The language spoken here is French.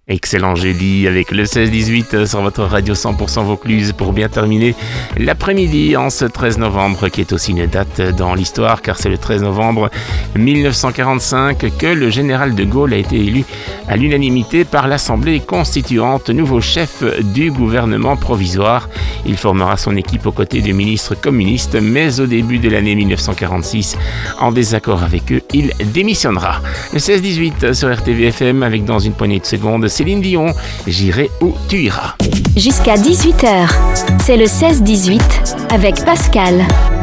Excellent jeudi avec le 16-18 sur votre radio 100% Vaucluse pour bien terminer l'après-midi en ce 13 novembre qui est aussi une date dans l'histoire car c'est le 13 novembre 1945 que le général de Gaulle a été élu à l'unanimité par l'Assemblée constituante nouveau chef du gouvernement provisoire. Il formera son équipe aux côtés du ministre communiste mais au début de l'année 1946, en désaccord avec eux, il démissionnera. Le 16-18 sur RTVFM avec dans une poignée de secondes Céline Dion, J'irai où tu iras. Jusqu'à 18h, c'est le 16-18 avec Pascal.